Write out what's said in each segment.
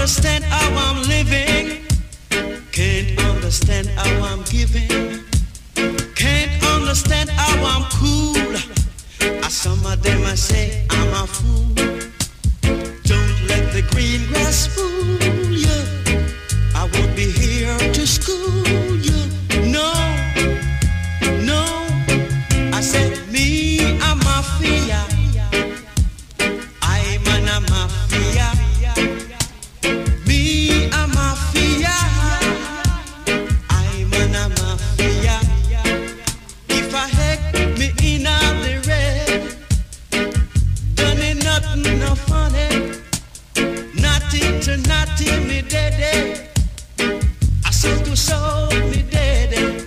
understand how I'm living. Can't understand how I'm giving. Can't understand how I'm cool. Some of them I say I'm a fool. Don't let the green grass fool you. I won't be here to school you. No, no. I said me, I'm a mafia. I'm a mafia. Me, I'm a mafia. I'm a mafia. If I heck me in the red, done it nothing no funny. Nothing to nothing me dead. I saw to soul me dead.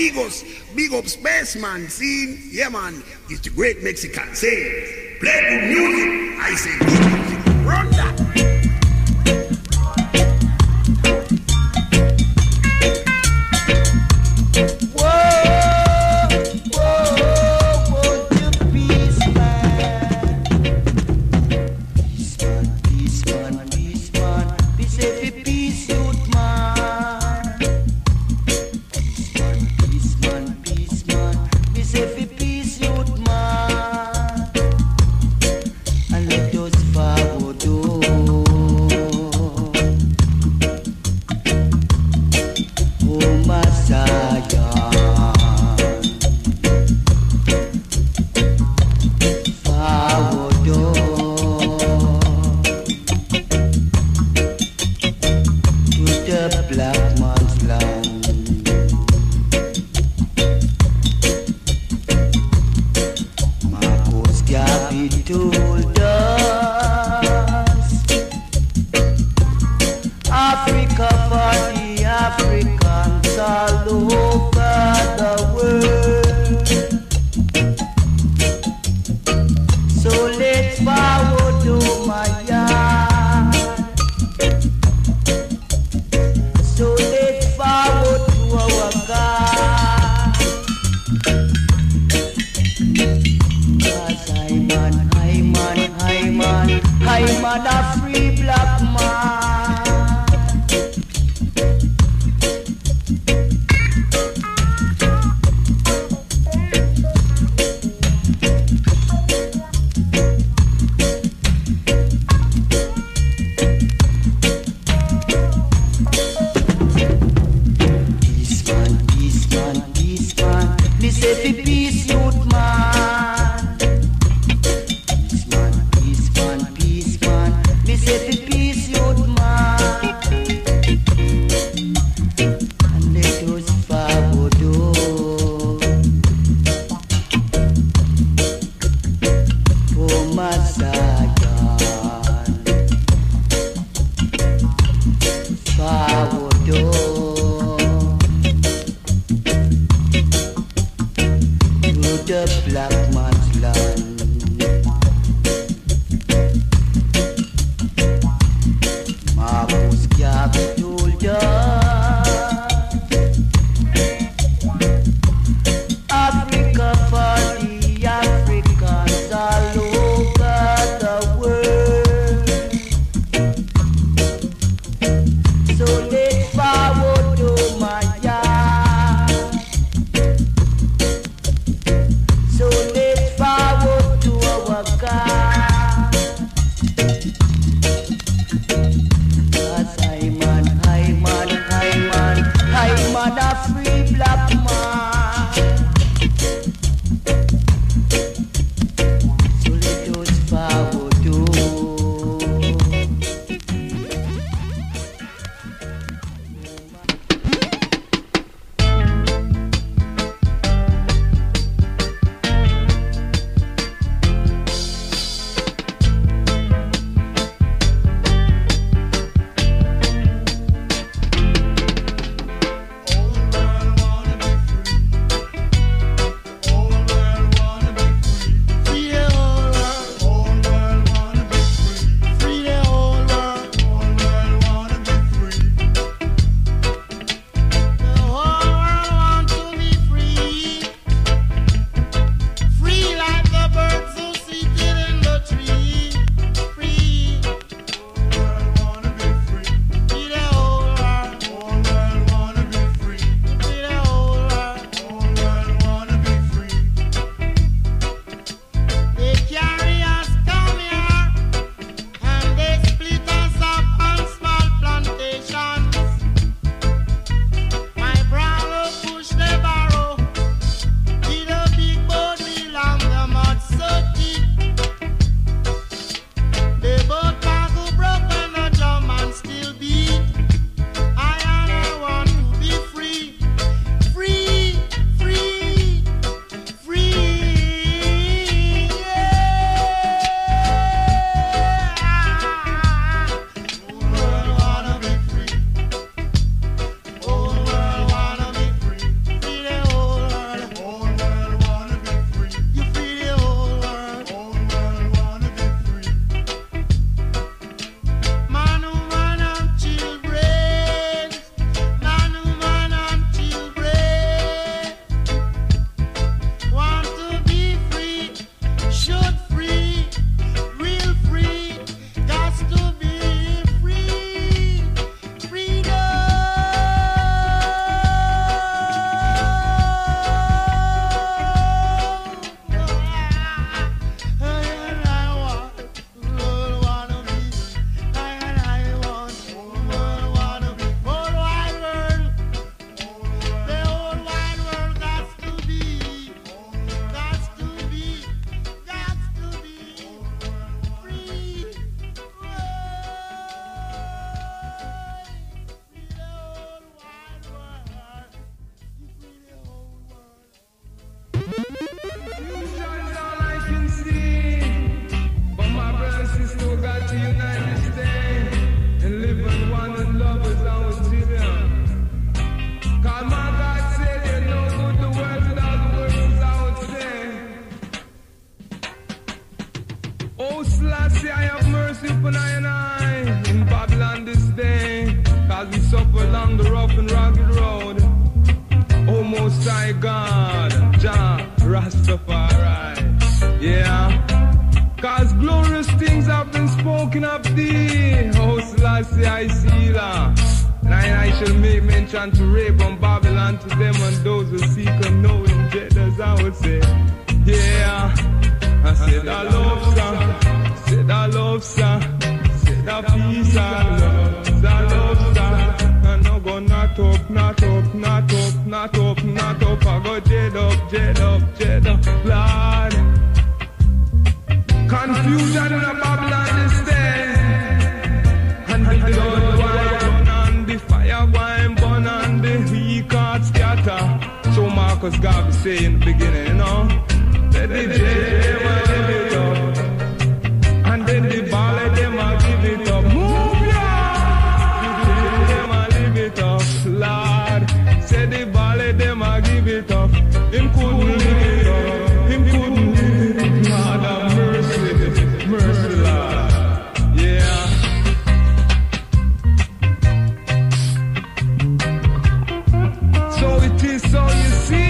amigos, big up spaceman scene. Yeah man, it's the great Mexican saying, play good music. I say good music. Run that. smoking up the house Lassie I see la. And I shall make mention to rape on Babylon to them and those who seek and know in as I would say. Yeah, I said I love sir, said I love sir, said I peace and love, I love sir. And I go not up, not up, not up, not up, not up. I go jet up, jet up, jet up, Lord. Confusion in a Babylon this day. And the blood wine and the fire wine burn and the weak heart scatter. So Marcus Garvey say in the beginning, you know, let the jet them a give it up. And then the ballet them a give it up. Move ya! Them a live it up, Lord. Say the ballet them a give it up. Him couldn't live it up. Him couldn't live it up. Lord have mercy, mercy, Lord. Yeah. So it is, so you see,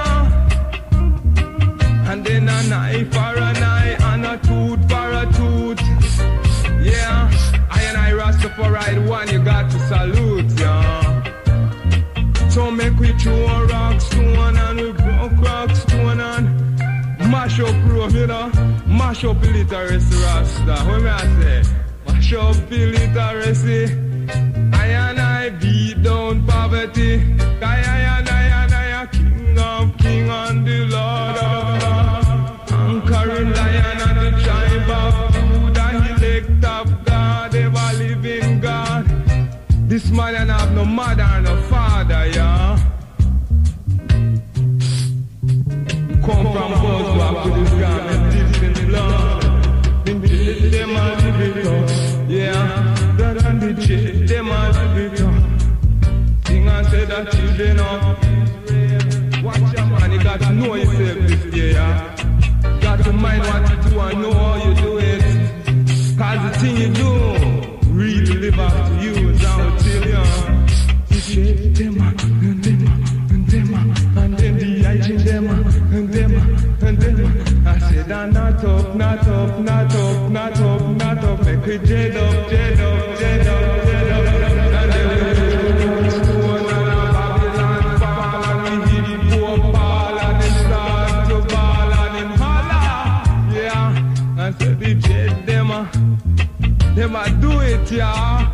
and then an eye for an eye and a tooth for a tooth. Yeah, I and I Rastafari the one you got to salute, yeah. So make we throw a rock stone and we broke rock stone and mash up room, you know. Mash up illiteracy, Rasta. What me I say? Mash up illiteracy. I and I beat down poverty. I and I king of king and the Lord of lords. Anchoring lion and the tribe of Judah, elect of God, ever living God. This man and have no mother and no father, yeah. Come from Boswell to this garment dipped in blood. Them a live it up, yeah. That and the jet, them a live it up. Sing and say that children of Israel. Watch your man, you got to know yourself this day, yeah. Got to mind what you do and know how you do it. Cause the thing you do really live up to you, as I will tell you. You shake them and them and them and then the eye in them and them and them. I said I'm not up, not up, not up, not up, not up. Make we jet up, jet up, jet up, jet up. And then we stone and a Babylon fall and we hit the poor ball and they start to ball and them holla. Yeah, I said the jet them a do it, yeah.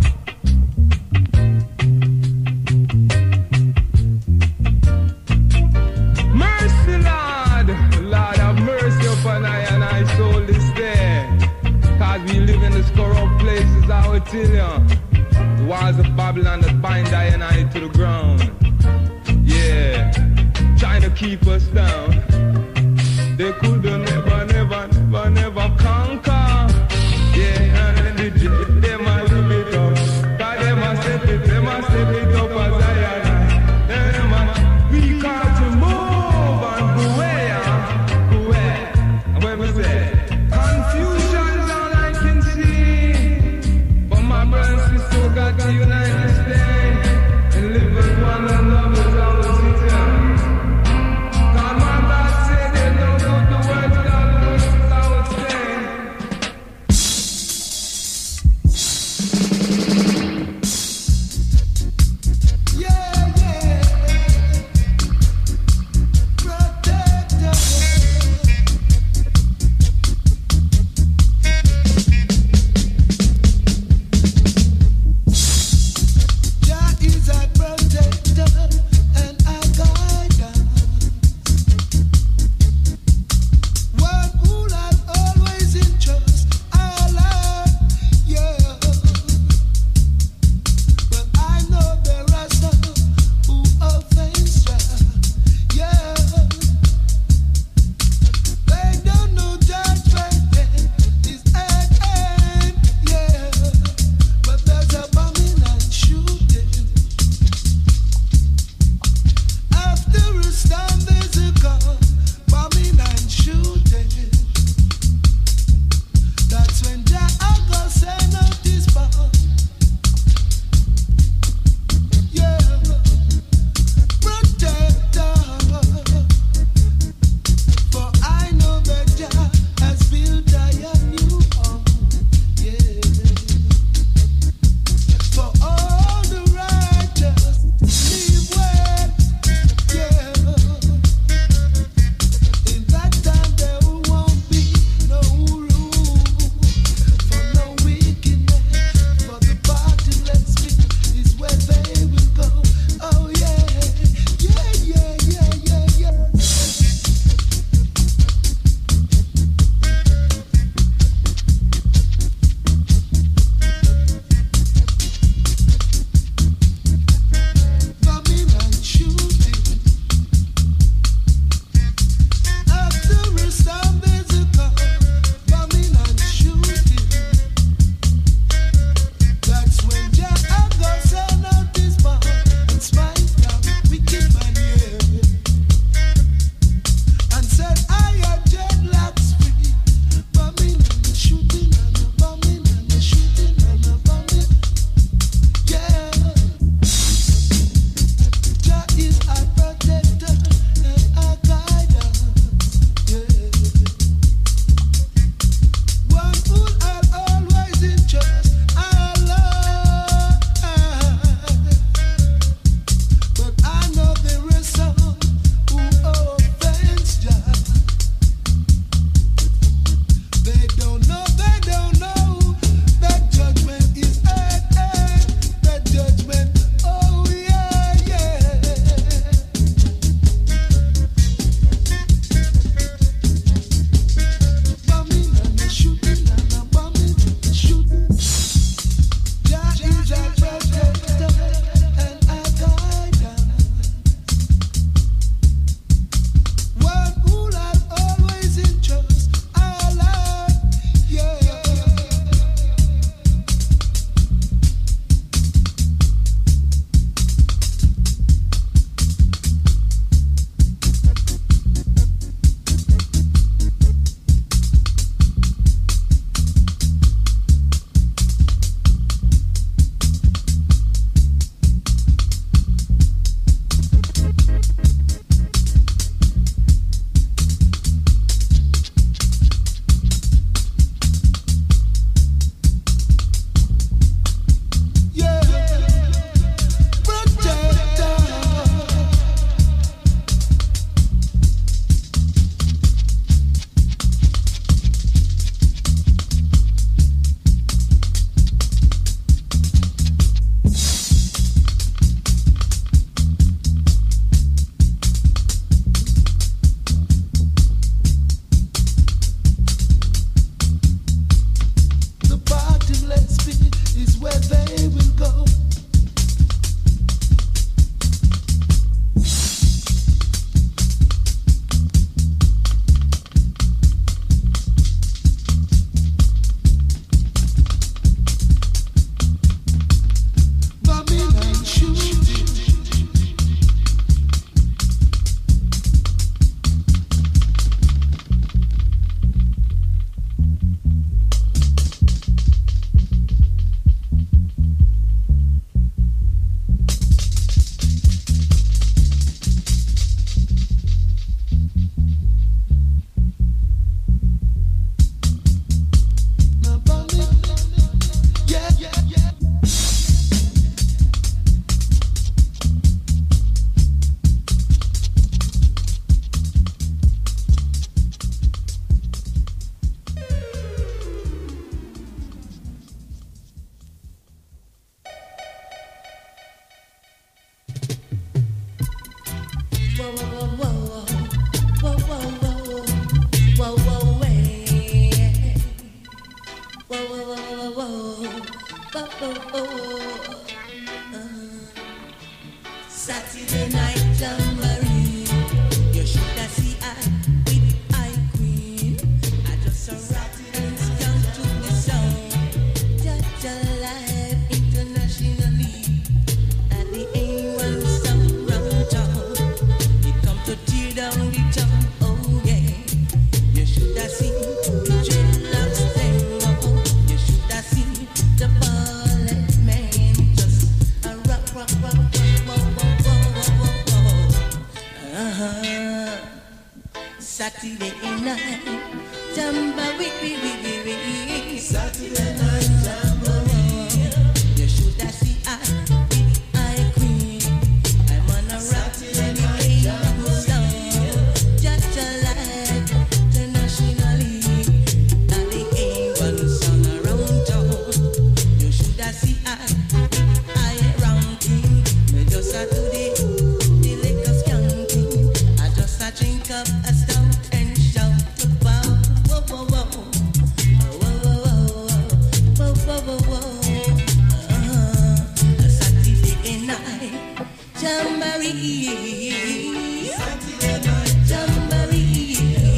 Mercy, Lord. Lord have mercy upon I and I soul this day. Cause we live in this corrupt places, I will tell you. The walls of Babylon that bind I and I to the ground. Yeah, trying to keep us down. They could never, never, never, never conquer. Yeah, and then the jet, them a live it up. Cause them a step it up as I and I. Them a, we got to move and go where, go where. And when we say, confusion's all I can see. But my brothers and sisters got to unite this day. And live as one and love as our city. God said they don't know the words God Saturday night jamboree. You should have seen I with I queen. I just a rock and down to the sound. Touch alive internationally. At the A1 sound round town. It come to tear down the town. Oh yeah. You should have seen the dreadlocks them. Oh, you should have seen the ballad man. Just a rock, rock, rock, rock, rock, rock. Saturday night, jamboree. Saturday night, jamboree. You should have seen I with I queen. I'm on a rock Saturday night, jamboree. Just alive internationally. And the A1 song around town. You should have seen I ranking. Me just a do the liquor skanking. I just a drink up a stout and shout about whoa whoa whoa whoa whoa whoa whoa whoa. Saturday night jamboree. Saturday night jamboree.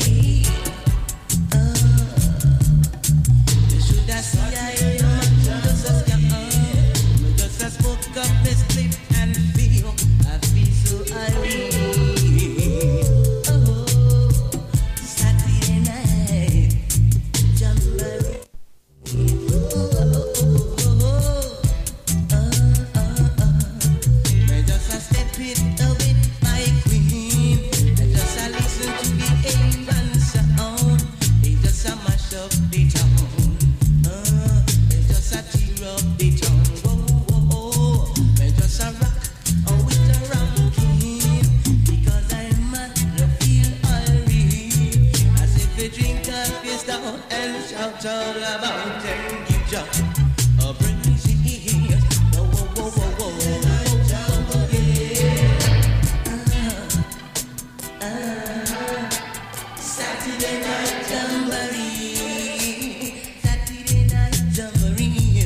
You should have seen I just a scam. Me just a smoke up this clip and feel so irate. Saturday night jamboree. Me just a step it with my queen. I just a listen to the A1 sound. It just a mash up the town. It just a tear up the town. Whoa whoa whoa. Me just a rock with the ranking. Because I'm mad to feel irate. As if we drink a fist down and shout all about and give joy. Bring me whoa whoa whoa whoa whoa. Saturday night jamboree. Saturday night jamboree.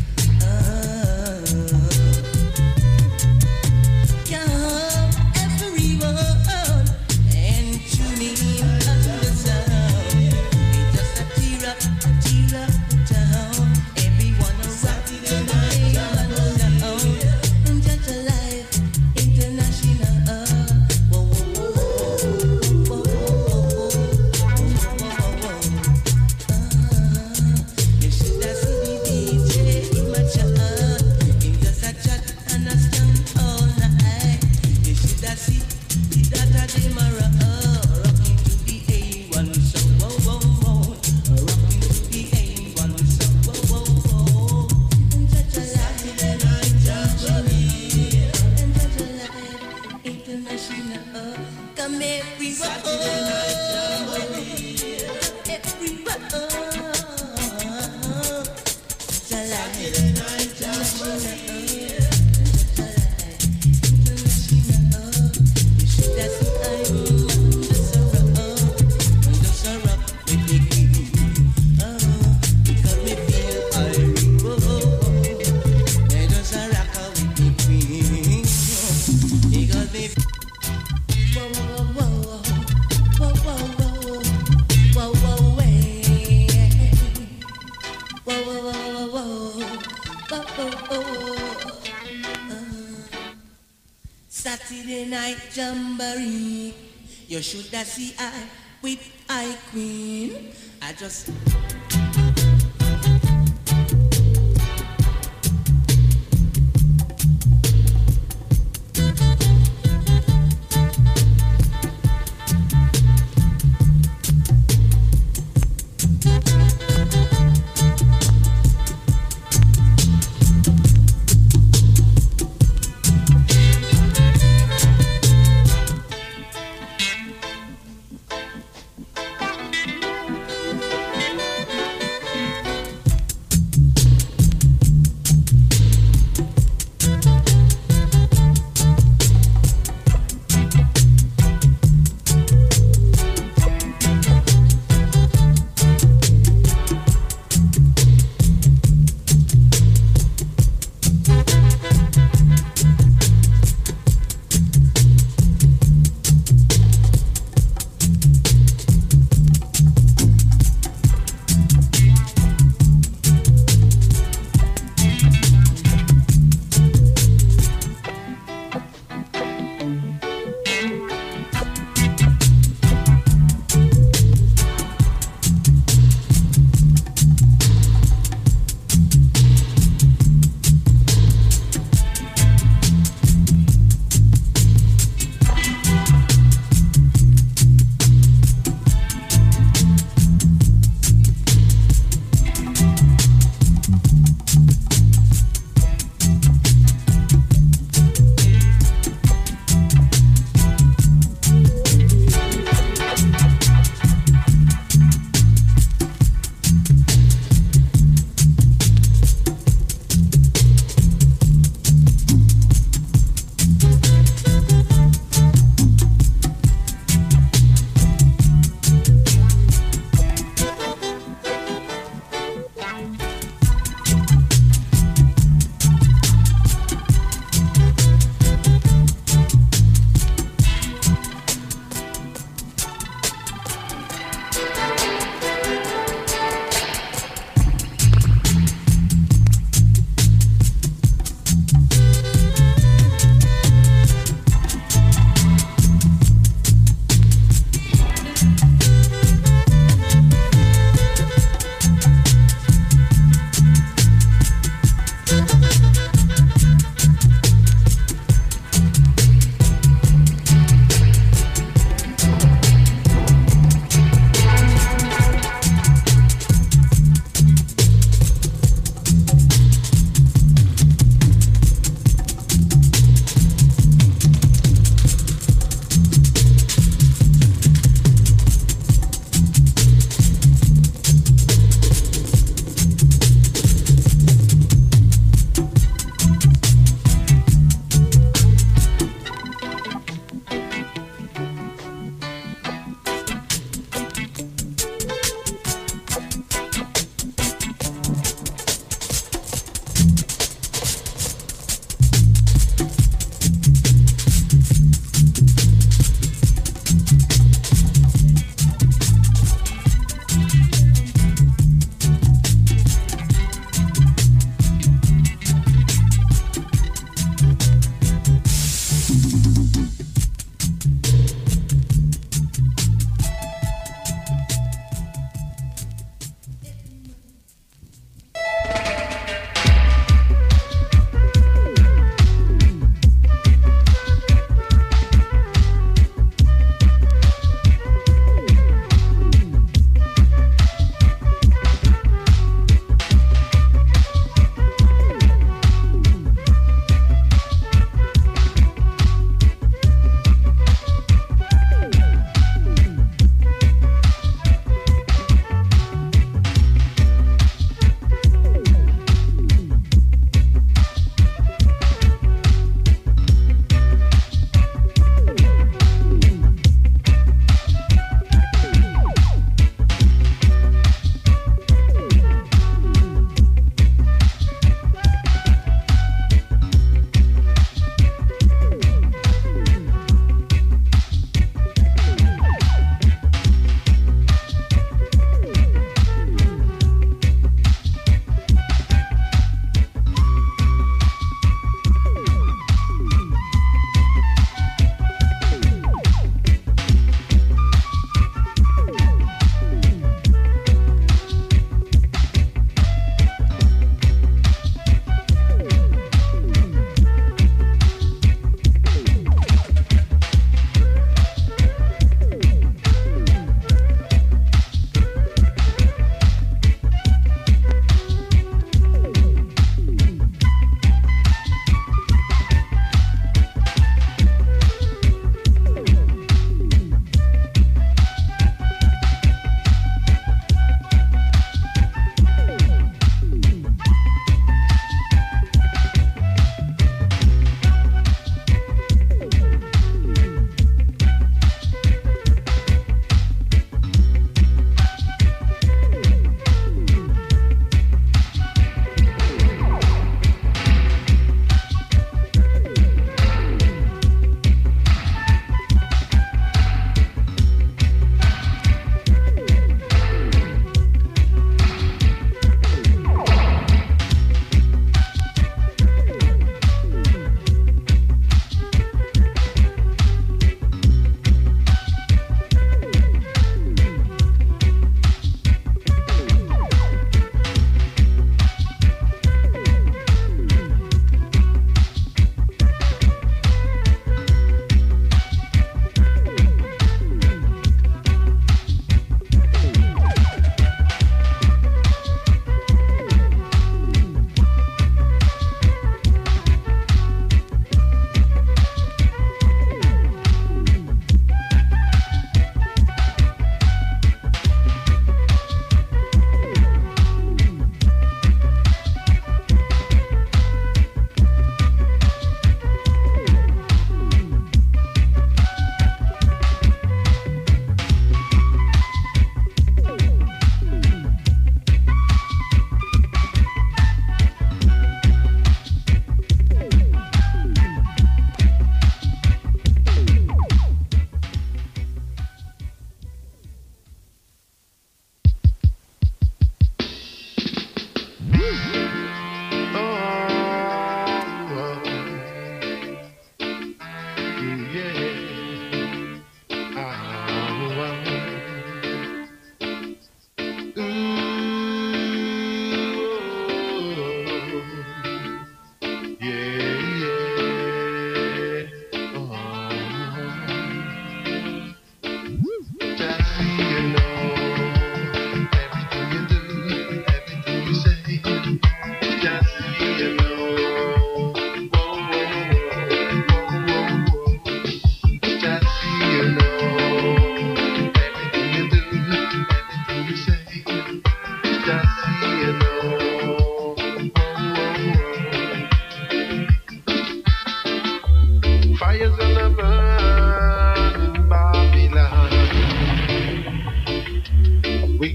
Come everyone and tune in on the sound. It just a tear up town. Everyone around Saturday night jamboree. Just alive international. Whoa whoa whoa whoa whoa whoa whoa. You should have seen the DJ in my chat. Him just a chat and a stand all night. You should have seen the Dr. Demara rocking to the A1 song. Whoa whoa whoa. Rocking to the A1 song. Whoa whoa whoa. And such a Saturday night jamboree. And such a life international. Come everyone. Saturday night jamboree. Everyone. Saturday night jamboree. You should have seen I'm just a rock with the queen. Because me feel irate. Me just a rock with the queen. Because me whoa whoa whoa whoa whoa whoa whoa way. Whoa whoa whoa whoa whoa whoa. Saturday night jamboree. You should have seen I with I queen. I just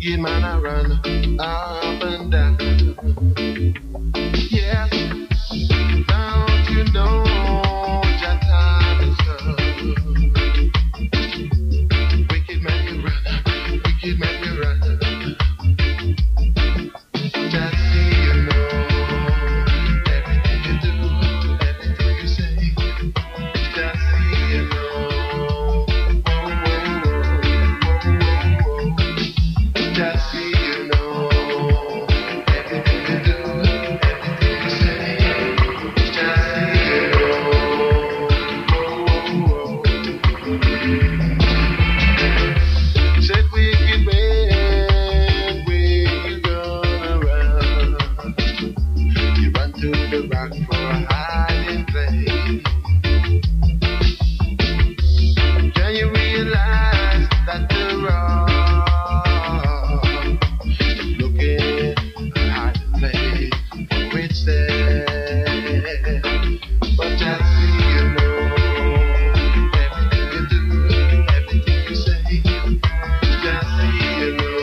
wicked man I run up and down. Yeah, don't you know your time is done? Wicked man you run, wicked man you run. Just so you know, everything you do, everything you say. Just so you know, just so you know, everything you do, everything you say. Just so you know. Said wicked man, where you gonna run? You run to the rock for a hiding place. Can you realize that the rock is looking a hiding place for itself? But just so you know, everything you do, everything you say. Just so you know,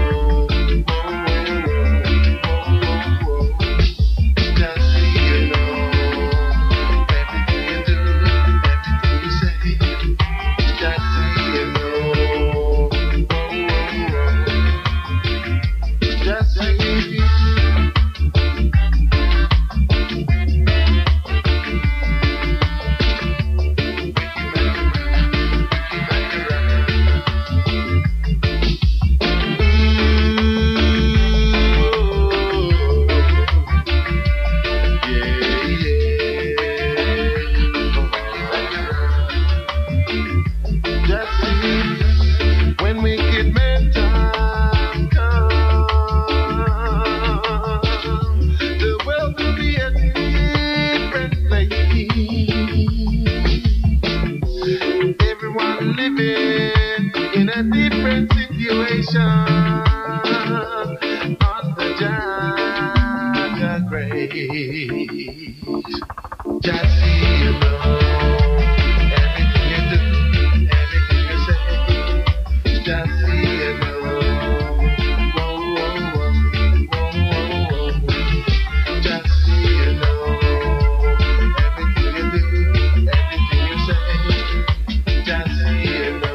just so you know, everything you do, everything you say. Just so you know, just so you know. When wicked man time comes, the world will be a different place. Everyone living in a different situation under Jah grace. Just so you know, everything you do, everything you say. Just so you know, just so you know, everything you do, everything you say. Just so you know.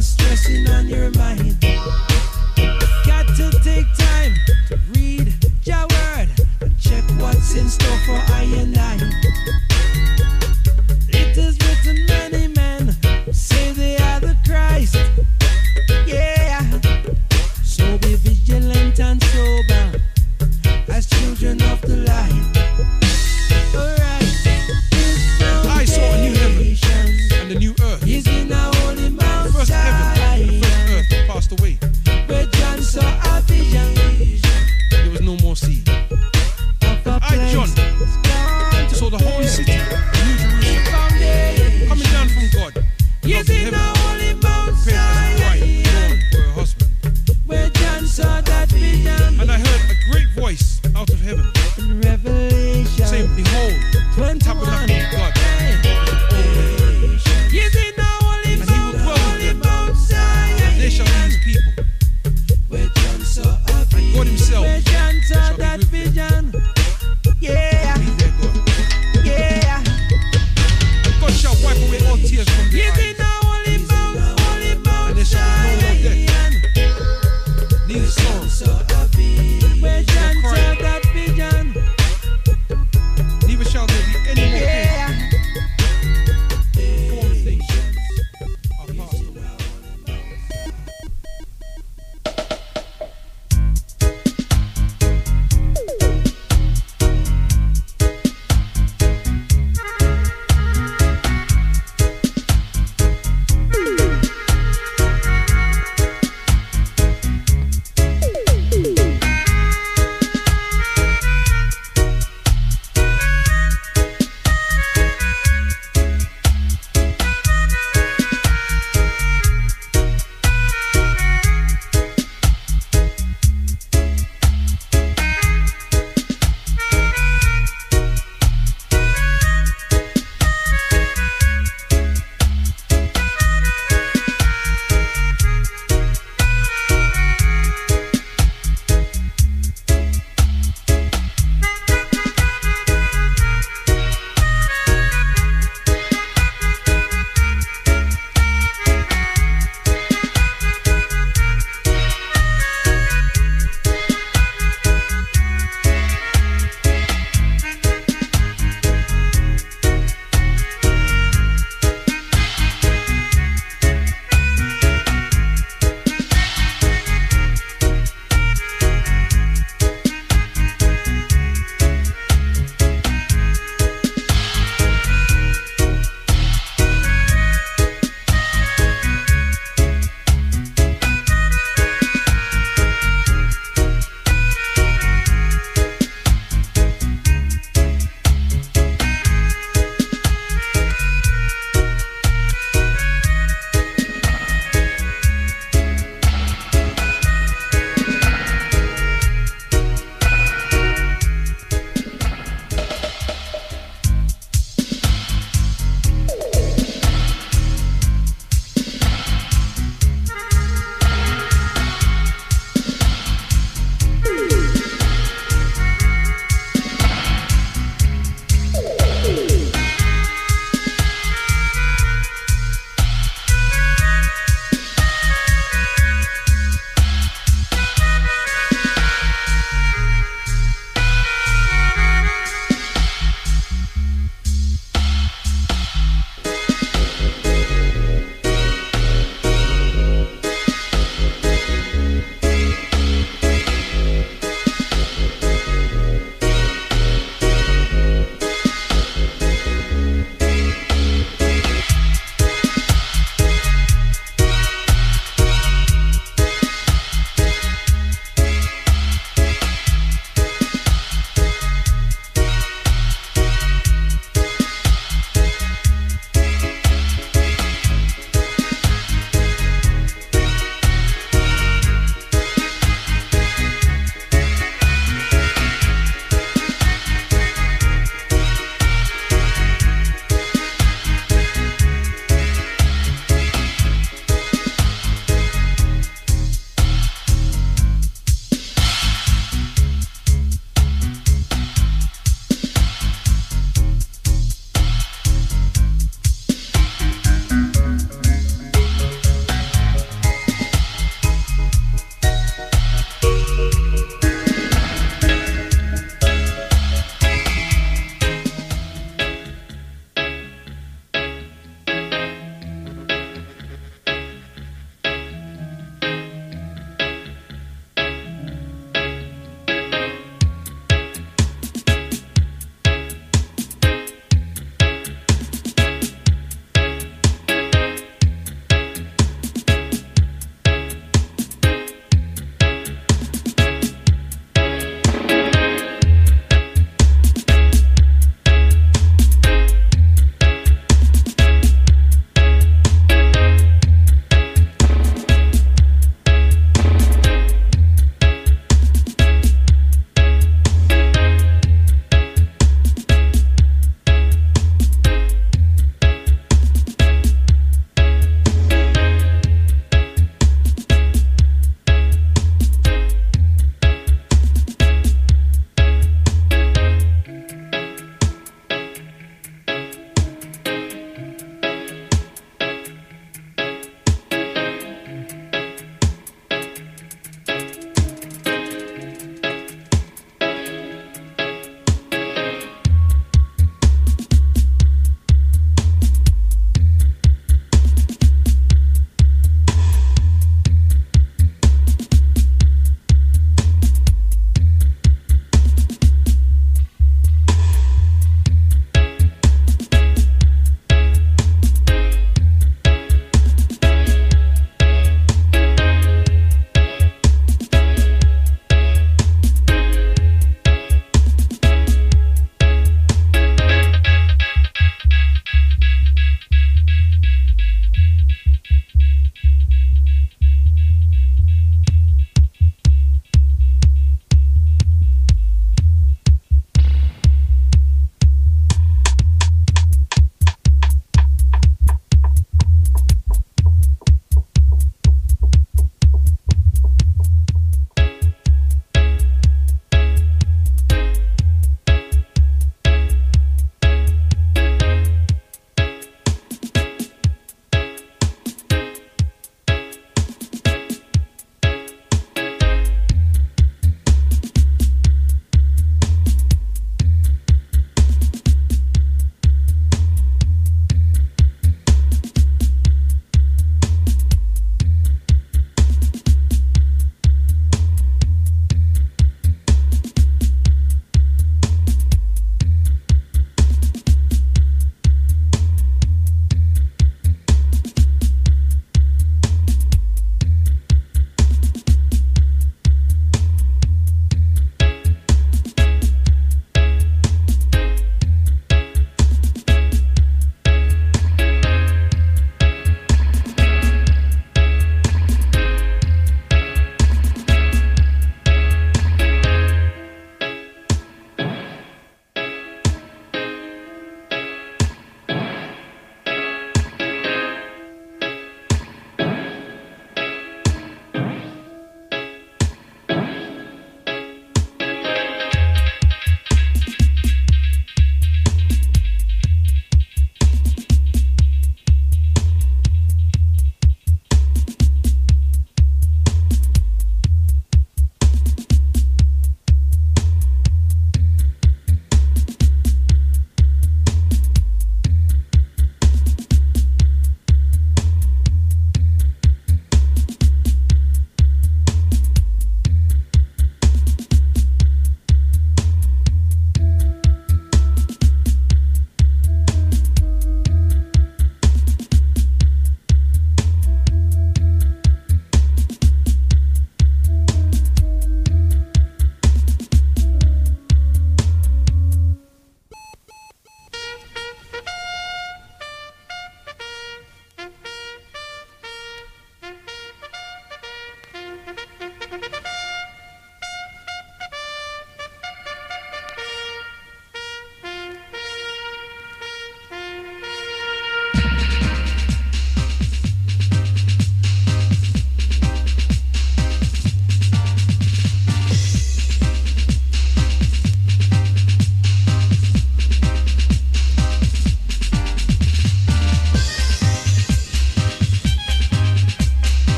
stressing on your mind.